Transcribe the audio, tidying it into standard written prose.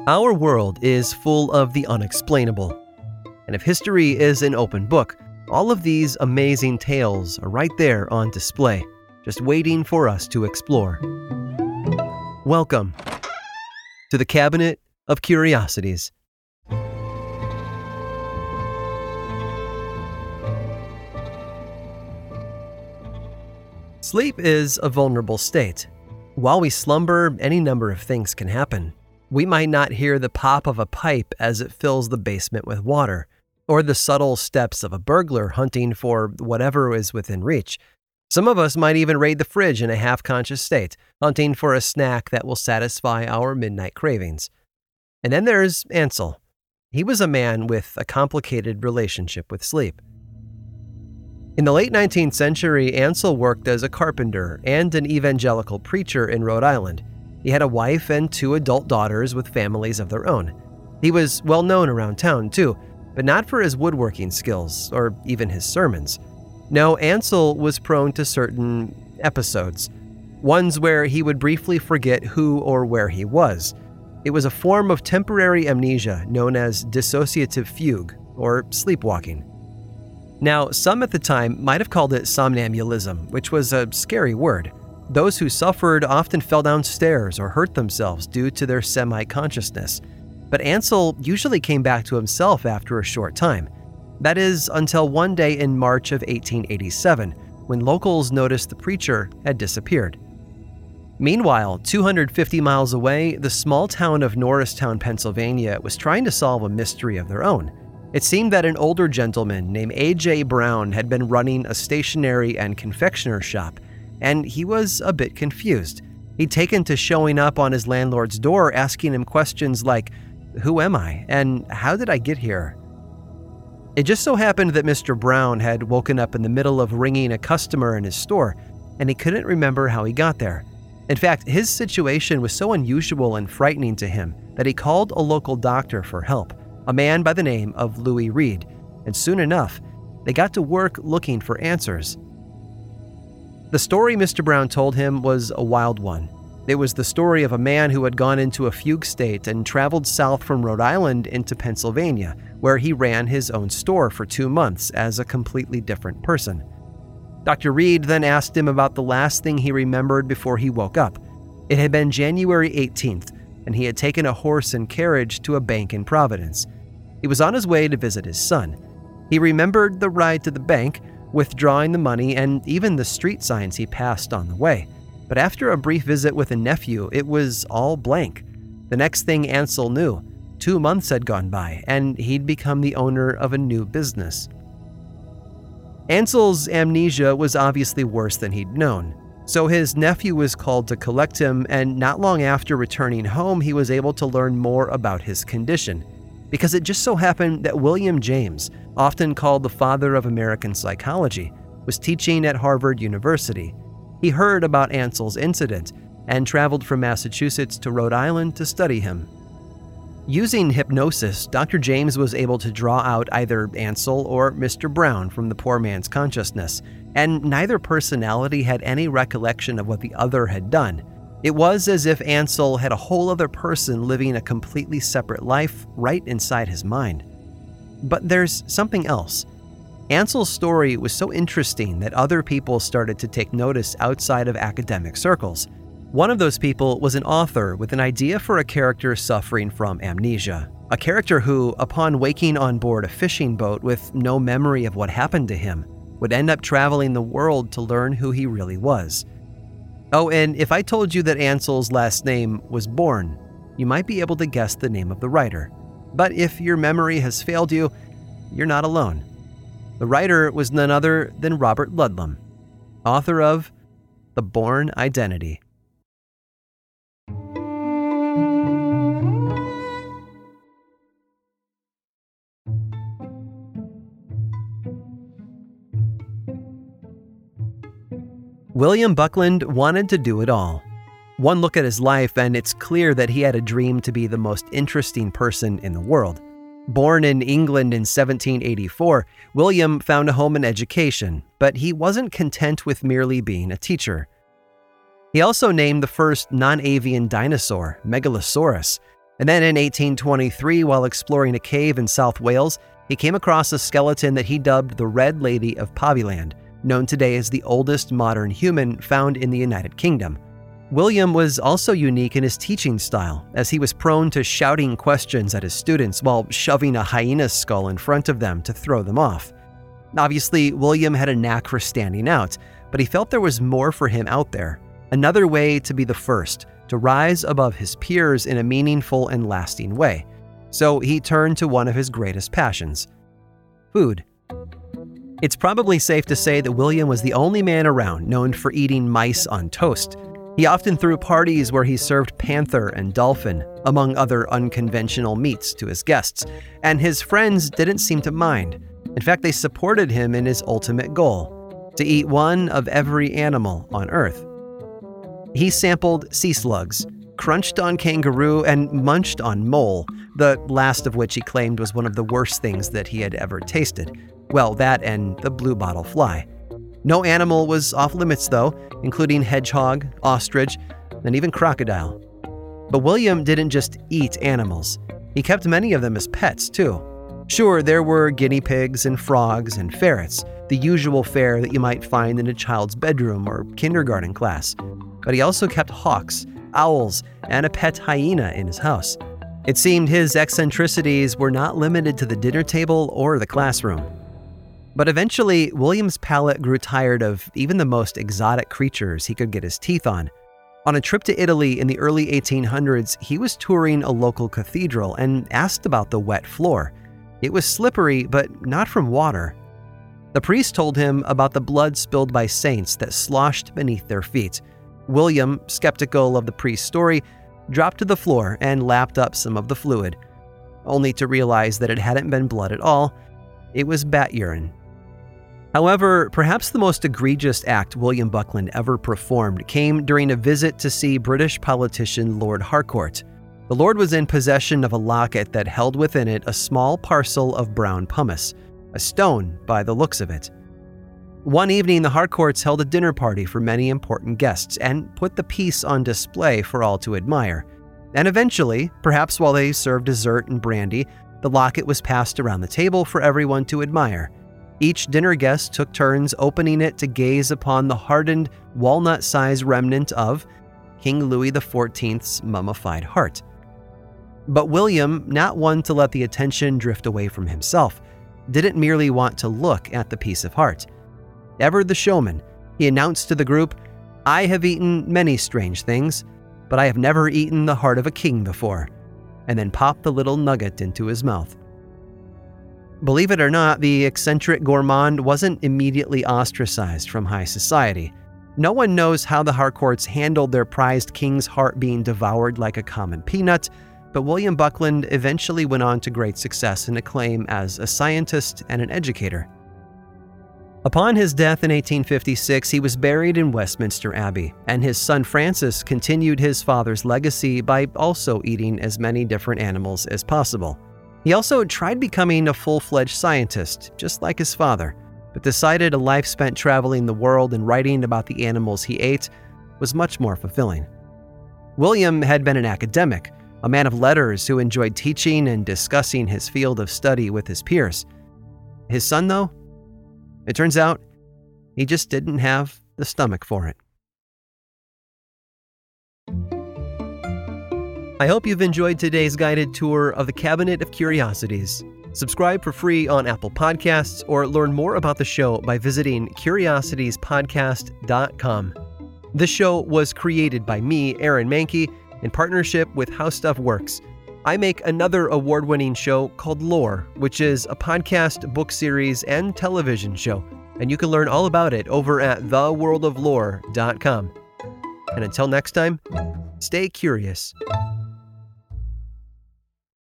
Our world is full of the unexplainable. And if history is an open book, all of these amazing tales are right there on display, just waiting for us to explore. Welcome to the Cabinet of Curiosities. Sleep is a vulnerable state. While we slumber, any number of things can happen. We might not hear the pop of a pipe as it fills the basement with water, or the subtle steps of a burglar hunting for whatever is within reach. Some of us might even raid the fridge in a half-conscious state, hunting for a snack that will satisfy our midnight cravings. And then there's Ansel. He was a man with a complicated relationship with sleep. In the late 19th century, Ansel worked as a carpenter and an evangelical preacher in Rhode Island. He had a wife and 2 adult daughters with families of their own. He was well known around town too, but not for his woodworking skills or even his sermons. No, Ansel was prone to certain episodes, ones where he would briefly forget who or where he was. It was a form of temporary amnesia known as dissociative fugue or sleepwalking. Now, some at the time might have called it somnambulism, which was a scary word. Those who suffered often fell downstairs or hurt themselves due to their semi-consciousness. But Ansel usually came back to himself after a short time. That is, until one day in March of 1887, when locals noticed the preacher had disappeared. Meanwhile, 250 miles away, the small town of Norristown, Pennsylvania, was trying to solve a mystery of their own. It seemed that an older gentleman named A.J. Brown had been running a stationery and confectioner shop, and he was a bit confused. He'd taken to showing up on his landlord's door asking him questions like, "Who am I? And how did I get here?" It just so happened that Mr. Brown had woken up in the middle of ringing a customer in his store, and he couldn't remember how he got there. In fact, his situation was so unusual and frightening to him that he called a local doctor for help, a man by the name of Louis Reed, and soon enough, they got to work looking for answers. The story Mr. Brown told him was a wild one. It was the story of a man who had gone into a fugue state and traveled south from Rhode Island into Pennsylvania, where he ran his own store for 2 months as a completely different person. Dr. Reed then asked him about the last thing he remembered before he woke up. It had been January 18th, and he had taken a horse and carriage to a bank in Providence. He was on his way to visit his son. He remembered the ride to the bank, withdrawing the money, and even the street signs he passed on the way. But after a brief visit with a nephew, it was all blank. The next thing Ansel knew, 2 months had gone by, and he'd become the owner of a new business. Ansel's amnesia was obviously worse than he'd known, so his nephew was called to collect him, and not long after returning home, he was able to learn more about his condition. Because it just so happened that William James, often called the father of American psychology, was teaching at Harvard University. He heard about Ansel's incident and traveled from Massachusetts to Rhode Island to study him. Using hypnosis, Dr. James was able to draw out either Ansel or Mr. Brown from the poor man's consciousness, and neither personality had any recollection of what the other had done. It was as if Ansel had a whole other person living a completely separate life right inside his mind. But there's something else. Ansel's story was so interesting that other people started to take notice outside of academic circles. One of those people was an author with an idea for a character suffering from amnesia. A character who, upon waking on board a fishing boat with no memory of what happened to him, would end up traveling the world to learn who he really was. Oh, and if I told you that Ansel's last name was Bourne, you might be able to guess the name of the writer. But if your memory has failed you, you're not alone. The writer was none other than Robert Ludlum, author of The Bourne Identity. William Buckland wanted to do it all. One look at his life and it's clear that he had a dream to be the most interesting person in the world. Born in England in 1784, William found a home and education, but he wasn't content with merely being a teacher. He also named the first non-avian dinosaur, Megalosaurus. And then in 1823, while exploring a cave in South Wales, he came across a skeleton that he dubbed the Red Lady of Paviland, known today as the oldest modern human found in the United Kingdom. William was also unique in his teaching style, as he was prone to shouting questions at his students while shoving a hyena's skull in front of them to throw them off. Obviously, William had a knack for standing out, but he felt there was more for him out there, another way to be the first, to rise above his peers in a meaningful and lasting way. So he turned to one of his greatest passions: food. It's probably safe to say that William was the only man around known for eating mice on toast. He often threw parties where he served panther and dolphin, among other unconventional meats, to his guests, and his friends didn't seem to mind. In fact, they supported him in his ultimate goal: to eat one of every animal on Earth. He sampled sea slugs, crunched on kangaroo, and munched on mole, the last of which he claimed was one of the worst things that he had ever tasted. Well, that and the bluebottle fly. No animal was off limits, though, including hedgehog, ostrich, and even crocodile. But William didn't just eat animals. He kept many of them as pets, too. Sure, there were guinea pigs and frogs and ferrets, the usual fare that you might find in a child's bedroom or kindergarten class. But he also kept hawks, owls, and a pet hyena in his house. It seemed his eccentricities were not limited to the dinner table or the classroom. But eventually, William's palate grew tired of even the most exotic creatures he could get his teeth on. On a trip to Italy in the early 1800s, he was touring a local cathedral and asked about the wet floor. It was slippery, but not from water. The priest told him about the blood spilled by saints that sloshed beneath their feet. William, skeptical of the priest's story, dropped to the floor and lapped up some of the fluid, only to realize that it hadn't been blood at all. It was bat urine. However, perhaps the most egregious act William Buckland ever performed came during a visit to see British politician Lord Harcourt. The Lord was in possession of a locket that held within it a small parcel of brown pumice, a stone by the looks of it. One evening, the Harcourts held a dinner party for many important guests and put the piece on display for all to admire. And eventually, perhaps while they served dessert and brandy, the locket was passed around the table for everyone to admire. Each dinner guest took turns opening it to gaze upon the hardened, walnut-sized remnant of King Louis XIV's mummified heart. But William, not one to let the attention drift away from himself, didn't merely want to look at the piece of heart. Ever the showman, he announced to the group, "I have eaten many strange things, but I have never eaten the heart of a king before," and then popped the little nugget into his mouth. Believe it or not, the eccentric gourmand wasn't immediately ostracized from high society. No one knows how the Harcourts handled their prized king's heart being devoured like a common peanut, but William Buckland eventually went on to great success and acclaim as a scientist and an educator. Upon his death in 1856, he was buried in Westminster Abbey, and his son Francis continued his father's legacy by also eating as many different animals as possible. He also tried becoming a full-fledged scientist, just like his father, but decided a life spent traveling the world and writing about the animals he ate was much more fulfilling. William had been an academic, a man of letters who enjoyed teaching and discussing his field of study with his peers. His son, though, it turns out he just didn't have the stomach for it. I hope you've enjoyed today's guided tour of the Cabinet of Curiosities. Subscribe for free on Apple Podcasts or learn more about the show by visiting curiositiespodcast.com. This show was created by me, Aaron Mahnke, in partnership with How Stuff Works. I make another award-winning show called Lore, which is a podcast, book series, and television show, and you can learn all about it over at theworldoflore.com. And until next time, stay curious.